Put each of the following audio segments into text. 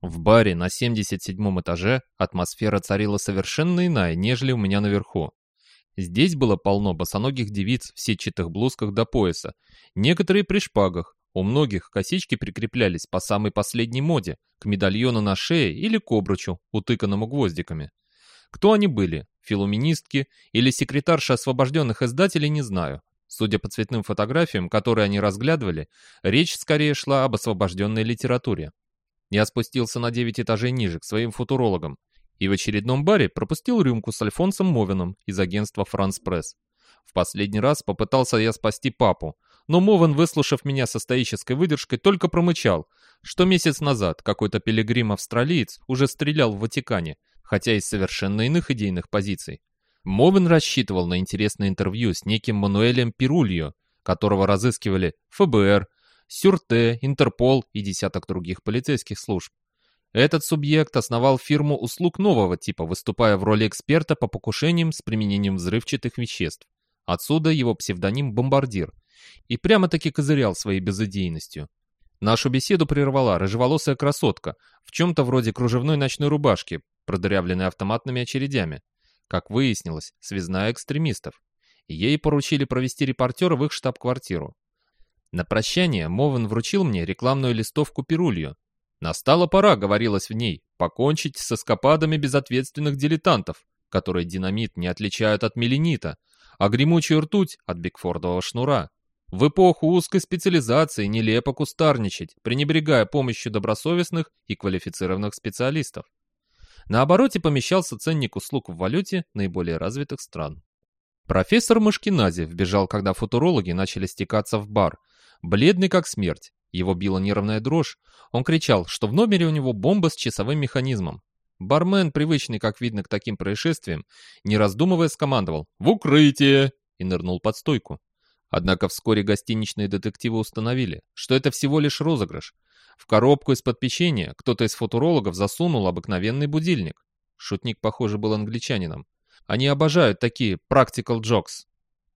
В баре на 77-м этаже атмосфера царила совершенно иная, нежели у меня наверху. Здесь было полно босоногих девиц в сетчатых блузках до пояса, некоторые при шпагах, у многих косички прикреплялись по самой последней моде, к медальону на шее или к обручу, утыканному гвоздиками. Кто они были, филуминистки или секретарши освобожденных издателей, не знаю. Судя по цветным фотографиям, которые они разглядывали, речь скорее шла об освобожденной литературе. Я спустился на 9 этажей ниже, к своим футурологам, и в очередном баре пропустил рюмку с Альфонсом Мовеном из агентства «Франс Пресс». В последний раз попытался я спасти папу, но Мовен, выслушав меня со стоической выдержкой, только промычал, что месяц назад какой-то пилигрим-австралиец уже стрелял в Ватикане, хотя из совершенно иных идейных позиций. Мовен рассчитывал на интересное интервью с неким Мануэлем Пирульо, которого разыскивали ФБР, Сюрте, Интерпол и десяток других полицейских служб. Этот субъект основал фирму услуг нового типа, выступая в роли эксперта по покушениям с применением взрывчатых веществ. Отсюда его псевдоним «Бомбардир». И прямо-таки козырял своей безыдейностью. Нашу беседу прервала рыжеволосая красотка в чем-то вроде кружевной ночной рубашки, продырявленной автоматными очередями. Как выяснилось, связная экстремистов. Ей поручили провести репортера в их штаб-квартиру. На прощание Мовен вручил мне рекламную листовку Пирульо. «Настала пора», — говорилось в ней, — «покончить с эскападами безответственных дилетантов, которые динамит не отличают от меленита, а гремучую ртуть от бигфордового шнура. В эпоху узкой специализации нелепо кустарничать, пренебрегая помощью добросовестных и квалифицированных специалистов». На обороте помещался ценник услуг в валюте наиболее развитых стран. Профессор Мышкинази вбежал, когда футурологи начали стекаться в бар, бледный как смерть. Его била нервная дрожь. Он кричал, что в номере у него бомба с часовым механизмом. Бармен, привычный, как видно, к таким происшествиям, не раздумывая, скомандовал «В укрытие!» и нырнул под стойку. Однако вскоре гостиничные детективы установили, что это всего лишь розыгрыш. В коробку из-под печенья кто-то из футурологов засунул обыкновенный будильник. Шутник, похоже, был англичанином. Они обожают такие practical jokes.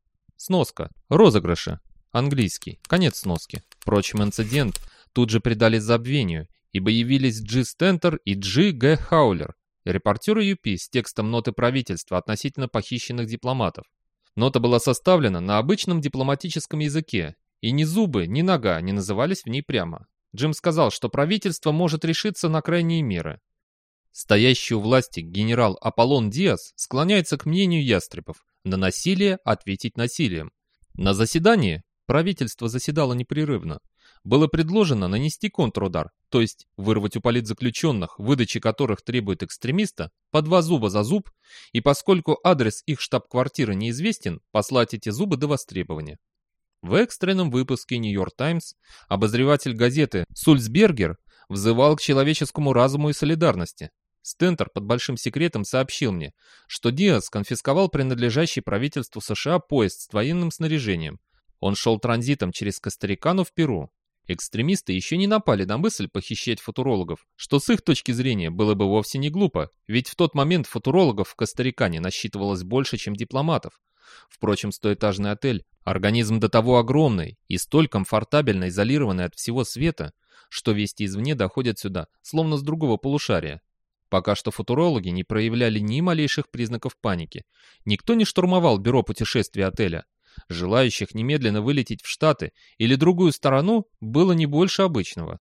Сноска. Розыгрыши. Английский. Конец сноски. Впрочем, инцидент тут же предали забвению, ибо явились Джи Стентер и Джи Г. Хаулер, репортеры ЮПИ с текстом ноты правительства относительно похищенных дипломатов. Нота была составлена на обычном дипломатическом языке, и ни зубы, ни нога не назывались в ней прямо. Джим сказал, что правительство может решиться на крайние меры. Стоящий у власти генерал Аполлон Диас склоняется к мнению ястребов: на насилие ответить насилием. На заседании правительство заседало непрерывно. Было предложено нанести контрудар, то есть вырвать у политзаключенных, выдачи которых требует экстремиста, по 2 зуба за зуб, и поскольку адрес их штаб-квартиры неизвестен, послать эти зубы до востребования. В экстренном выпуске «Нью-Йорк Таймс» обозреватель газеты Сульцбергер взывал к человеческому разуму и солидарности. Стентер под большим секретом сообщил мне, что Диас конфисковал принадлежащий правительству США поезд с военным снаряжением. Он шел транзитом через Костарикану в Перу. Экстремисты еще не напали на мысль похищать футурологов, что с их точки зрения было бы вовсе не глупо, ведь в тот момент футурологов в Костарикане насчитывалось больше, чем дипломатов. Впрочем, стоэтажный отель – организм до того огромный и столь комфортабельно изолированный от всего света, что вести извне доходят сюда, словно с другого полушария. Пока что футурологи не проявляли ни малейших признаков паники. Никто не штурмовал бюро путешествий отеля. Желающих немедленно вылететь в Штаты или другую сторону было не больше обычного.